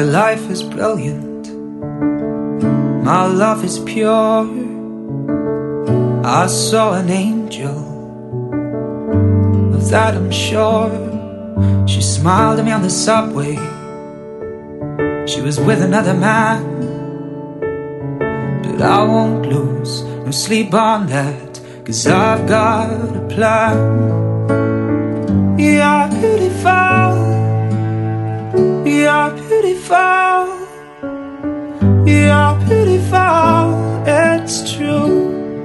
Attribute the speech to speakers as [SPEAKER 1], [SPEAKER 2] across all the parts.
[SPEAKER 1] life is brilliant, my love is pure. I saw an angel, of that I'm sure. She smiled at me on the subway, she was with another man. But I won't lose no sleep on that, 'cause I've got a plan. You're beautiful, you're beautiful, you're beautiful, it's true.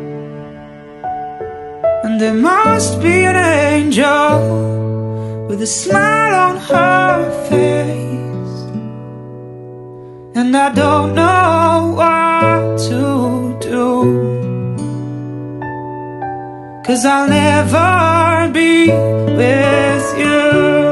[SPEAKER 1] And there must be an angel with a smile on her face, and I don't know what to do, 'cause I'll never be with you.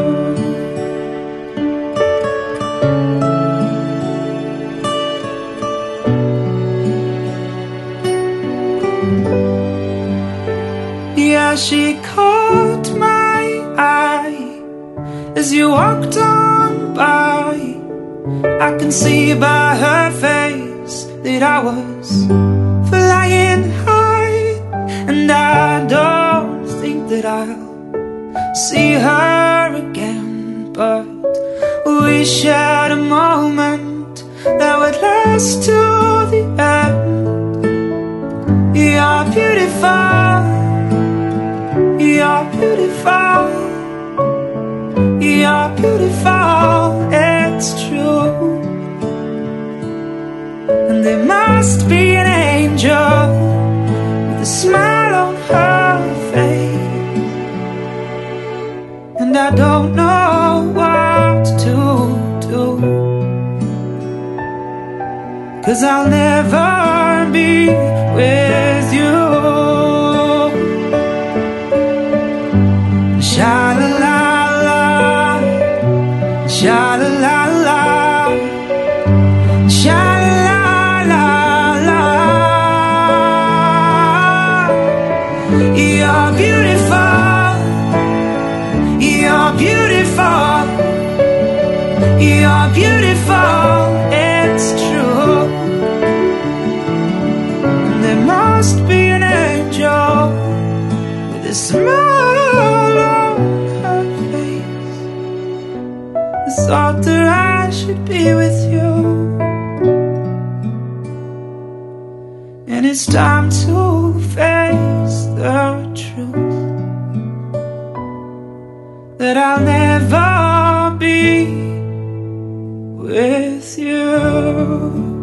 [SPEAKER 1] Yeah, she caught my eye as you walked on by. I can see by her face that I was flying high, and I don't think that I'll see her again. But we shared a moment that would last to the end. You're beautiful, you're beautiful, you're beautiful, it's true. And there must be an angel with a smile on her face, and I don't know what to do, 'cause I'll never be with you. Sha-la-la-la, sha-la-la-la, sha-la-la-la. You're beautiful, you're beautiful, you're beautiful, it's true. And there must be an angel with a smile on her face. I thought that I should be with you, and it's time to face the truth that I'll never be with you.